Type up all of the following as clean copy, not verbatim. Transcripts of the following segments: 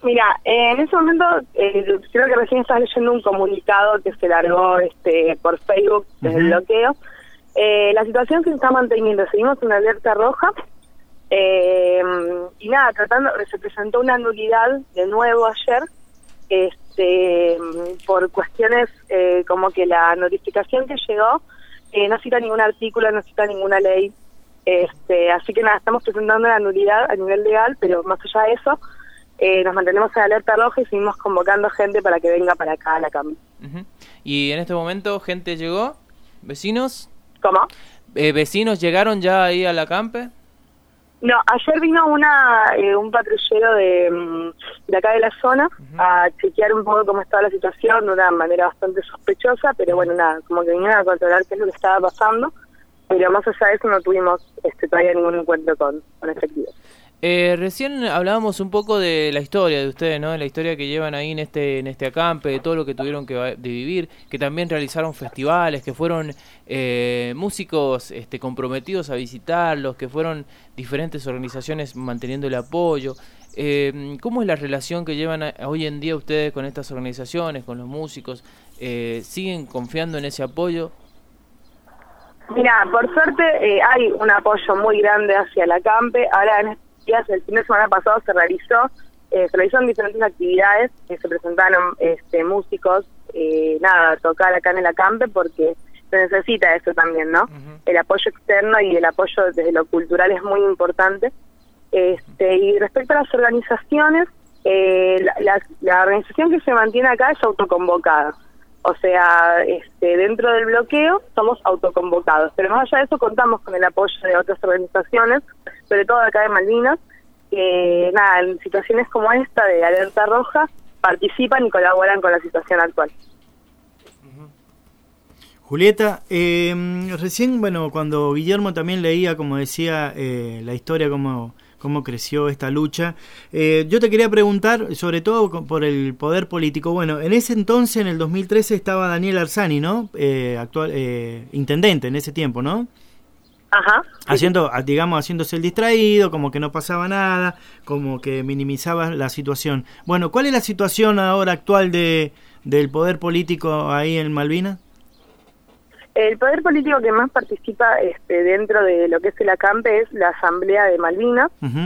Mira, en ese momento creo que recién estás leyendo un comunicado que se largó por Facebook desde el bloqueo. La situación se está manteniendo, seguimos en una alerta roja y nada, se presentó una nulidad de nuevo ayer por cuestiones como que la notificación que llegó no cita ningún artículo, no cita ninguna ley, así que nada, estamos presentando la nulidad a nivel legal, pero más allá de eso nos mantenemos en alerta roja y seguimos convocando gente para que venga para acá a la CAMP. ¿Y en este momento gente llegó? ¿Vecinos? ¿Cómo? ¿Vecinos llegaron ya ahí a la campe? No, ayer vino un patrullero de acá de la zona a chequear un poco cómo estaba la situación de una manera bastante sospechosa, pero bueno, nada, como que vinieron a controlar qué es lo que estaba pasando, pero más allá de eso no tuvimos todavía ningún encuentro con efectivos. Recién hablábamos un poco de la historia de ustedes, ¿no? De la historia que llevan ahí en este acampe, de todo lo que tuvieron de vivir, que también realizaron festivales, que fueron músicos comprometidos a visitarlos, que fueron diferentes organizaciones manteniendo el apoyo. ¿Cómo es la relación que llevan hoy en día ustedes con estas organizaciones, con los músicos? ¿Siguen confiando en ese apoyo? Mira, por suerte hay un apoyo muy grande hacia la campe. Ahora en estos días, el fin de semana pasado se realizaron diferentes actividades, se presentaron músicos, a tocar acá en la campe porque se necesita eso también, ¿no? El apoyo externo y el apoyo desde lo cultural es muy importante. Y respecto a las organizaciones, la organización que se mantiene acá es autoconvocada. O sea, dentro del bloqueo somos autoconvocados, pero más allá de eso contamos con el apoyo de otras organizaciones, sobre todo acá de Malvinas, que en situaciones como esta de alerta roja participan y colaboran con la situación actual. Julieta, recién, cuando Guillermo también leía, como decía, la historia, cómo creció esta lucha. Yo te quería preguntar, sobre todo por el poder político. Bueno, en ese entonces, en el 2013, estaba Daniel Arzani, ¿no? Actual intendente en ese tiempo, ¿no? Ajá. Haciéndose el distraído, como que no pasaba nada, como que minimizaba la situación. Bueno, ¿cuál es la situación ahora actual del poder político ahí en Malvinas? El poder político que más participa dentro de lo que es el acampe es la Asamblea de Malvinas,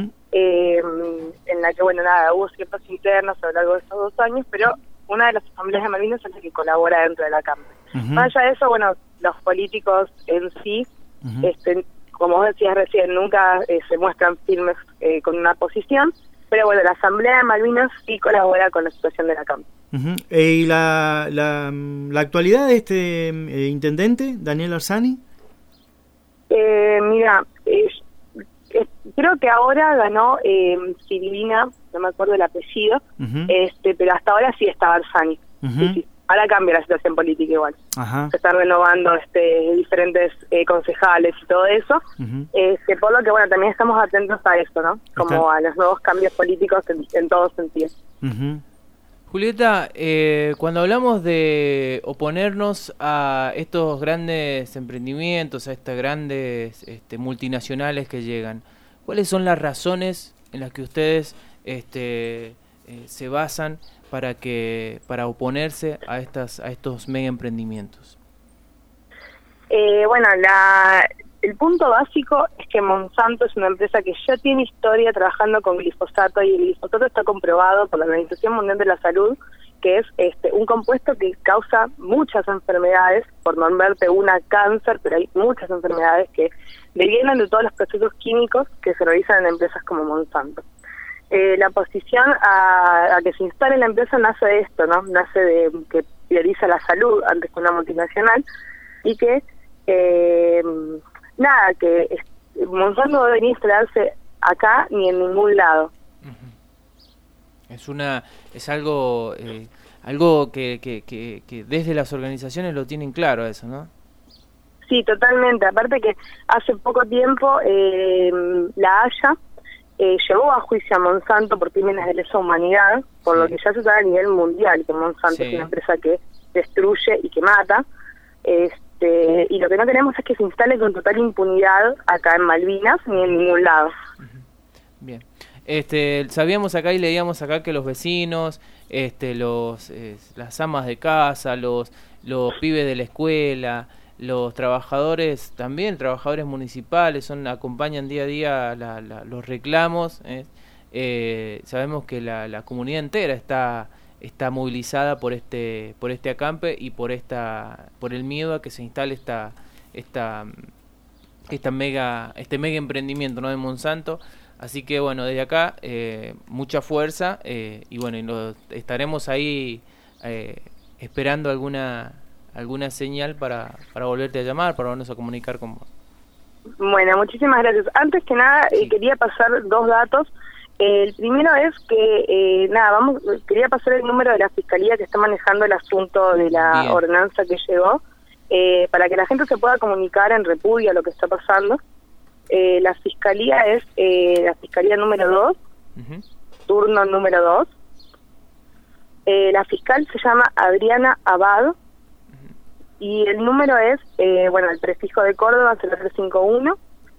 en la que, hubo ciertos internos a lo largo de estos 2 años, pero una de las asambleas de Malvinas es la que colabora dentro del acampe. Más allá de eso, los políticos en sí, como vos decías recién, nunca se muestran firmes con una posición, pero la Asamblea de Malvinas sí colabora con la situación del acampe. ¿Y la actualidad de este intendente, Daniel Arzani? Mira, creo que ahora ganó Cirilina, no me acuerdo el apellido, pero hasta ahora sí estaba Arzani. Sí. Ahora cambia la situación política igual. Se están renovando diferentes concejales y todo eso. Por lo que también estamos atentos a eso, ¿no? Como a los nuevos cambios políticos en todos sentidos. Julieta, cuando hablamos de oponernos a estos grandes emprendimientos, a estas grandes multinacionales que llegan, ¿cuáles son las razones en las que ustedes se basan para oponerse a estos mega emprendimientos? El punto básico es que Monsanto es una empresa que ya tiene historia trabajando con glifosato, y el glifosato está comprobado por la Organización Mundial de la Salud que es un compuesto que causa muchas enfermedades, por nombrarte una, cáncer, pero hay muchas enfermedades que devienen de todos los procesos químicos que se realizan en empresas como Monsanto. La oposición a que se instale la empresa nace de esto, ¿no? Nace de que prioriza la salud antes que una multinacional y que Monsanto no debería instalarse acá ni en ningún lado. Es algo que desde las organizaciones lo tienen claro eso, ¿no? Sí, totalmente. Aparte que hace poco tiempo la Haya llevó a juicio a Monsanto por crímenes de lesa humanidad, por lo que ya se sabe a nivel mundial que Monsanto es una empresa que destruye y que mata. Y lo que no queremos es que se instale con total impunidad acá en Malvinas ni en ningún lado. Bien. Sabíamos acá y leíamos acá que los vecinos, las amas de casa, los pibes de la escuela, los trabajadores también, trabajadores municipales, acompañan día a día los reclamos. Sabemos que la comunidad entera está movilizada por este acampe y por el miedo a que se instale este mega emprendimiento, ¿no?, de Monsanto. Así que bueno, desde acá mucha fuerza, y bueno, estaremos ahí esperando alguna señal para volverte a llamar, para volvernos a comunicar con vos. Bueno, muchísimas gracias. Antes que nada, Sí. quería pasar 2 datos. El primero es que, quería pasar el número de la Fiscalía que está manejando el asunto de la Bien. ordenanza que llegó, para que la gente se pueda comunicar en repudio a lo que está pasando. La Fiscalía es la Fiscalía número 2, Uh-huh. turno número 2. La fiscal se llama Adriana Abad, y el número es, el prefijo de Córdoba, 0351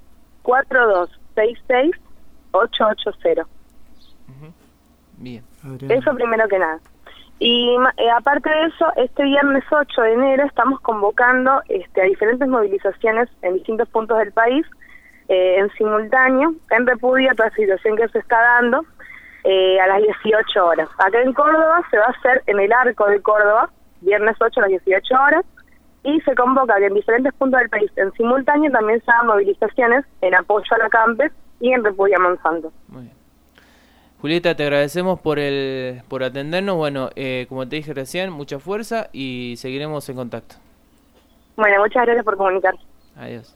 4266 880. Uh-huh. Bien. Adriana. Eso primero que nada. Y aparte de eso, este viernes 8 de enero estamos convocando a diferentes movilizaciones en distintos puntos del país, en simultáneo, en repudio a toda la situación que se está dando, a las 18 horas. Acá en Córdoba se va a hacer en el Arco de Córdoba, viernes 8 a las 18 horas, y se convoca que en diferentes puntos del país en simultáneo también se hagan movilizaciones en apoyo a la CAMPES y en repudio a Monsanto. Muy bien. Julieta, te agradecemos por atendernos. Bueno, como te dije recién, mucha fuerza y seguiremos en contacto. Bueno, muchas gracias por comunicar. Adiós.